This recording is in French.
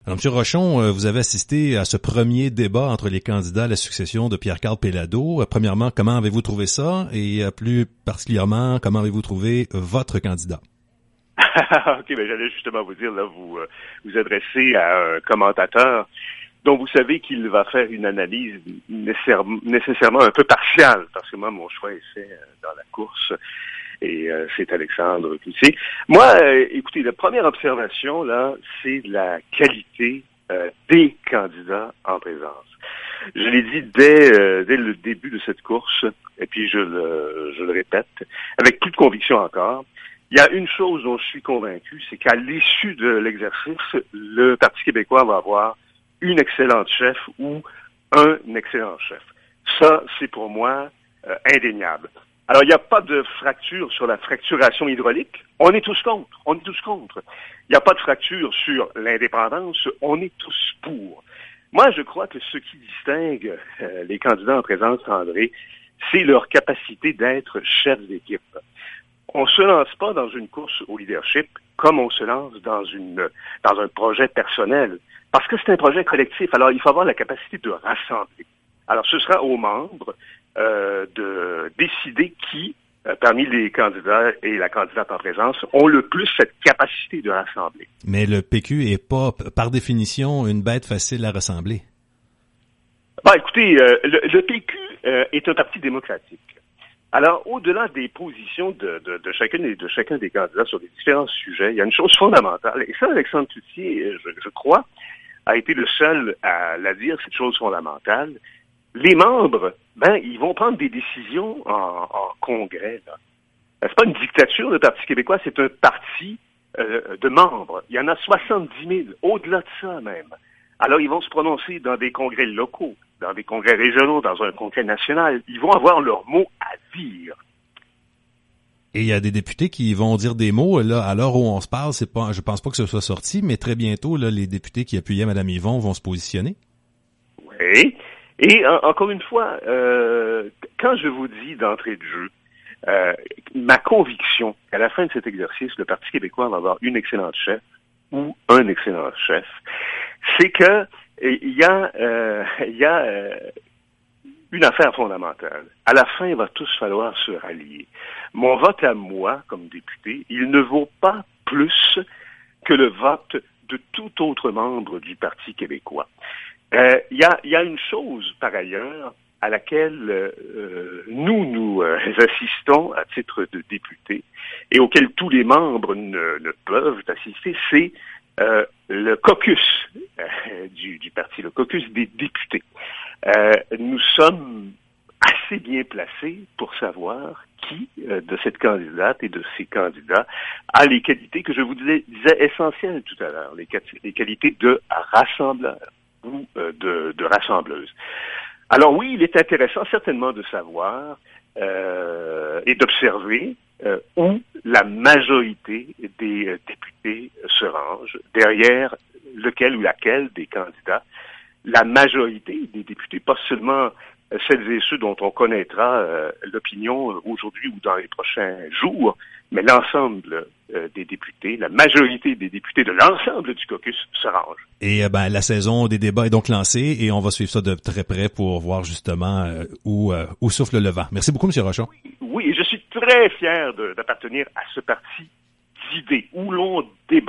Alors, M. Rochon, vous avez assisté à ce premier débat entre les candidats à la succession de Pierre-Carl Péladeau. Premièrement, comment avez-vous trouvé ça? Et plus particulièrement, comment avez-vous trouvé votre candidat? OK, j'allais justement vous dire, là, vous adressez à un commentateur dont vous savez qu'il va faire une analyse nécessairement un peu partiale, parce que moi, mon choix est fait dans la course. Et c'est Alexandre Cloutier. Moi, écoutez, la première observation, là, c'est la qualité des candidats en présence. Je l'ai dit dès le début de cette course, et puis je le répète, avec plus de conviction encore. Il y a une chose dont je suis convaincu, c'est qu'à l'issue de l'exercice, le Parti québécois va avoir une excellente chef ou un excellent chef. Ça, c'est pour moi indéniable. Alors, il n'y a pas de fracture sur la fracturation hydraulique. On est tous contre. Il n'y a pas de fracture sur l'indépendance. On est tous pour. Moi, je crois que ce qui distingue les candidats en présence, André, c'est leur capacité d'être chefs d'équipe. On se lance pas dans une course au leadership comme on se lance dans un projet personnel. Parce que c'est un projet collectif. Alors, il faut avoir la capacité de rassembler. Alors, ce sera aux membres de décider qui, parmi les candidats et la candidate en présence, ont le plus cette capacité de rassembler. Mais le PQ est pas, par définition, une bête facile à rassembler. Écoutez, le PQ est un parti démocratique. Alors, au-delà des positions de chacun des candidats sur les différents sujets, il y a une chose fondamentale. Et ça, Alexandre Cloutier, je crois, a été le seul à la dire, cette chose fondamentale. Les membres, ils vont prendre des décisions en congrès, là. C'est pas une dictature, le Parti québécois, c'est un parti de membres. Il y en a 70 000, au-delà de ça même. Alors, ils vont se prononcer dans des congrès locaux, dans des congrès régionaux, dans un congrès national. Ils vont avoir leur mot à dire. Et il y a des députés qui vont dire des mots, là, à l'heure où on se parle, je pense pas que ce soit sorti, mais très bientôt, là, les députés qui appuyaient Mme Yvon vont se positionner. Oui. Et encore une fois, quand je vous dis d'entrée de jeu, ma conviction qu'à la fin de cet exercice, le Parti québécois va avoir une excellente chef ou un excellent chef, c'est que il y a une affaire fondamentale. À la fin, il va tous falloir se rallier. Mon vote à moi, comme député, il ne vaut pas plus que le vote de tout autre membre du Parti québécois. Il y a une chose, par ailleurs, à laquelle nous assistons à titre de député et auquel tous les membres ne peuvent assister, c'est le caucus du parti, le caucus des députés. Nous sommes assez bien placés pour savoir qui de cette candidate et de ces candidats a les qualités que je vous disais essentielles tout à l'heure, les qualités de rassembleur ou de rassembleuse. Alors oui, il est intéressant certainement de savoir et d'observer où la majorité des députés se range, derrière lequel ou laquelle des candidats. La majorité des députés, pas seulement celles et ceux dont on connaîtra l'opinion aujourd'hui ou dans les prochains jours, mais l'ensemble des députés, la majorité des députés de l'ensemble du caucus se rangent. Et la saison des débats est donc lancée et on va suivre ça de très près pour voir justement où souffle le vent. Merci beaucoup, M. Rochon. Oui, et je suis très fier d'appartenir à ce parti d'idées où l'on débat.